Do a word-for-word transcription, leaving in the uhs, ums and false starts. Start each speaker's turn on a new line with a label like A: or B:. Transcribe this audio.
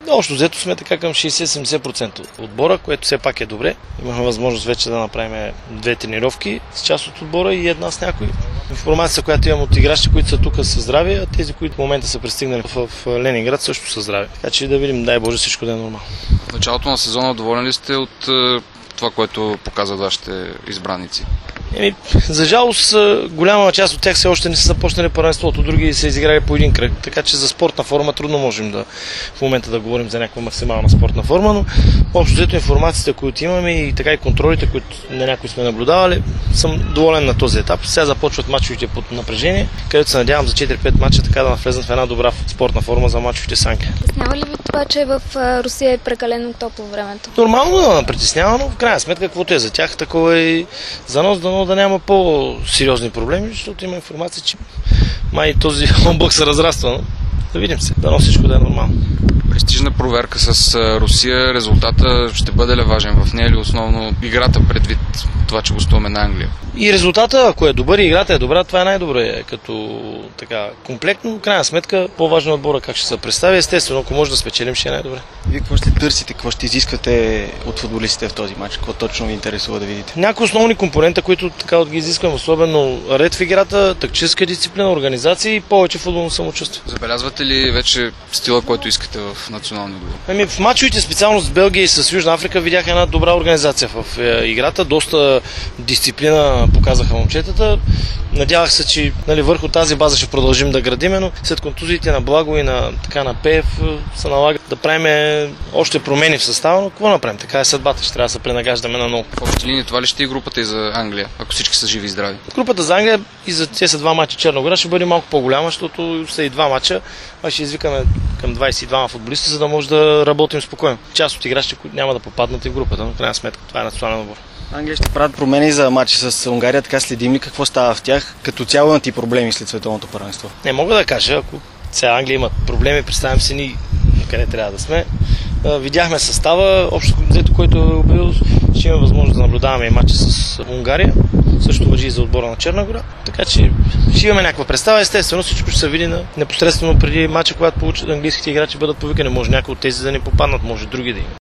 A: Общо взето сме така към шейсет-седемдесет процента отбора, което все пак е добре. Имахме възможност вече да направим две тренировки с част от отбора и една с някой. Информация, която имам от играчите, които са тук са здрави, а тези, които в момента са пристигнали в Ленинград, също са здрави. Така че да видим, дай Боже, всичко да е нормално.
B: В началото на сезона доволен ли сте от това, което показват вашите избраници?
A: Еми, за жалост, голяма част от тях все още не са започнали първенството, други са изиграли по един кръг, така че за спортна форма трудно можем да в момента да говорим за някаква максимална спортна форма, но общо взето информацията, които имаме и така и контролите, които на някои сме наблюдавали, съм доволен на този етап. Сега започват мачовете под напрежение, където се надявам за четири-пет мача така да навлезнат в една добра спортна форма за мачовете с Англия.
C: Притеснява ли ви това, че в Русия е прекалено топло времето?
A: Нормално да притеснява, но в крайна сметка каквото е за тях, такова е и за нас, дано да няма по-сериозни проблеми, защото има информация, че май този облак се разраства, но да видим се, дано всичко да е нормално.
B: Престижна проверка с Русия, резултата ще бъде ли важен в нея или основно играта предвид това, че гостуваме на Англия?
A: И резултата, ако е добър и играта е добра, това е най-добре като така комплектно. В крайна сметка, по-важно е отбора как ще се представи. Естествено, ако може да спечелим, ще е най-добре.
D: Вие какво ще търсите, какво ще изисквате от футболистите в този матч? Какво точно ви интересува да видите?
A: Някои основни компонента, които така ги изискваме, особено ред в играта, тактическа дисциплина, организация и повече футболно самочувствие.
B: Забелязвате ли вече стила, който искате в националния отбор?
A: Ами, в мачовете, специално с Белгия и с Южна Африка, видях една добра организация в играта. Доста дисциплина показаха момчетата. Надявах се, че нали, върху тази база ще продължим да градиме, но след контузиите на Благо и на, така, на Пеев се налага да правим още промени в състава, но какво направим? Така е съдбата, ще трябва да се пренагаждаме на ново.
B: В общи линии това ли ще е групата и за Англия, ако всички са живи и здрави?
A: Групата за Англия и за тези два мача Черногора ще бъде малко по-голяма, защото са и два мача, а ще извикаме към двадесет и двама футболисти, за да може да работим спокойно. Част от играчите, които няма да попаднат и в групата, но в крайна сметка това е национален отбор.
D: Англия ще правят промени за матча с Унгария, така следим ли какво става в тях? Като цяло имат и проблеми след световното първенство?
A: Не мога да кажа, ако сега Англия има проблеми, представям си ни къде трябва да сме. Видяхме състава, общо взето, който е бил, ще имаме възможност да наблюдаваме и матча с Унгария. Също важи и за отбора на Черна гора. Така че ще имаме някаква представа. Естествено, всичко ще се види на непосредствено преди матча, когато получат английските играчи бъдат повикани. Може някои от тези да не попаднат, може други да има.